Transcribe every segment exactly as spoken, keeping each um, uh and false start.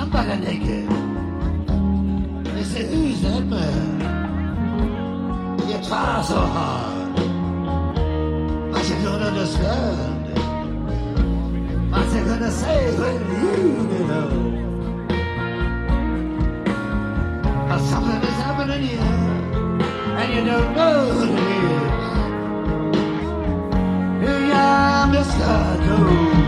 somebody naked. They say, who's that man? You try so hard, but you don't understand. What you gonna say when you know? But something is happening here, and you don't know what it is. Here you are, Mister Jones.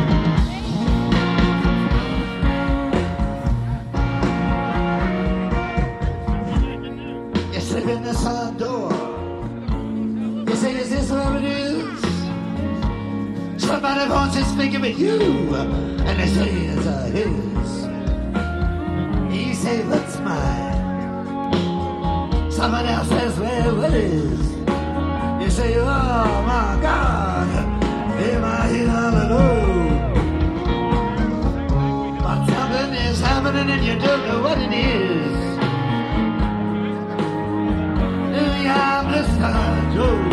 In the side door, you say, is this where it is? Somebody wants to speak with you, and they say it's uh, his. You say, what's mine? Someone else says, well, what is? You say, oh my God, am I here all alone? But something is happening and you don't know what it is. I'm Mister Jones.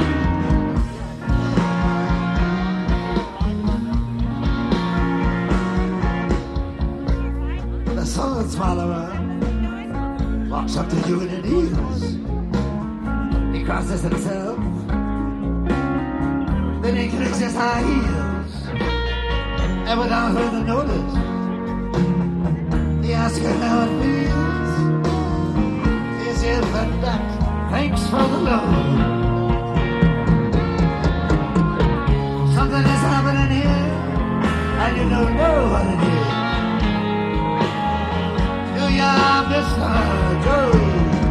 The sword swallower walks up to you and it kneels. He crosses himself, then he clicks his high heels, and without further notice, he asks her how it feels. He says, but that thanks for the love. Something is happening here, and you don't know what it is. Do ya, Mister Jones?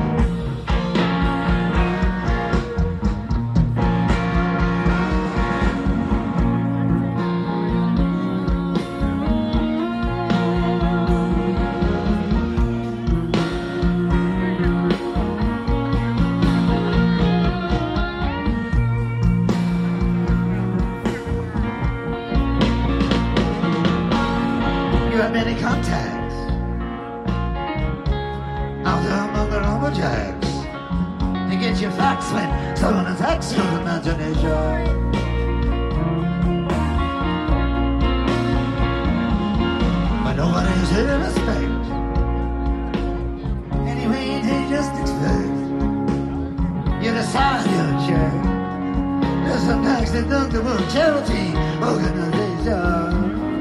Many contacts out there among the lumberjacks to get your facts when someone attacks your imagination. But nobody is here to respect. Anyway, they just expect you decide your check. There's some tax deductible charity organization.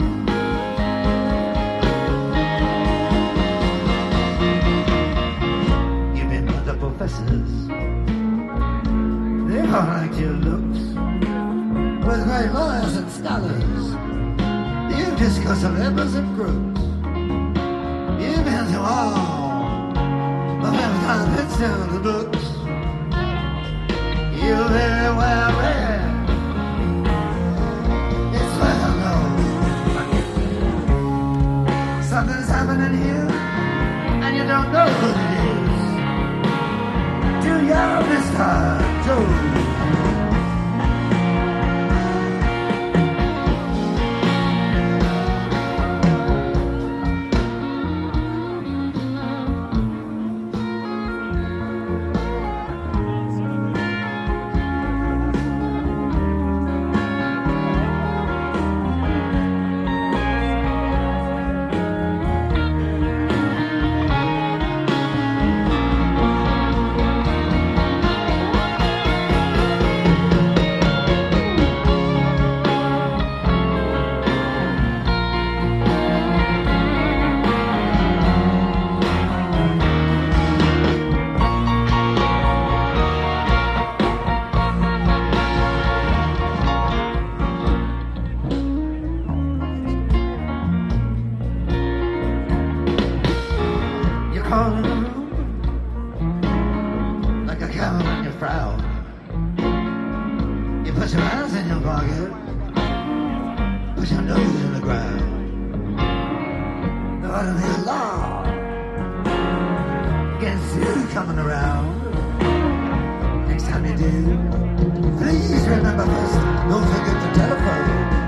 They all like your looks with great lawyers and scholars. You've discussed some members and groups. You've been to all of them confidential books. You're very well read. It's well known. Something's happening here, and you don't know what it is. Do ya, Mister Jones? Like a camel in your frown. You put your hands in your pocket, put your nose in the ground. There ought to be a law against you coming around. Next time you do, please remember first, don't forget the telephone.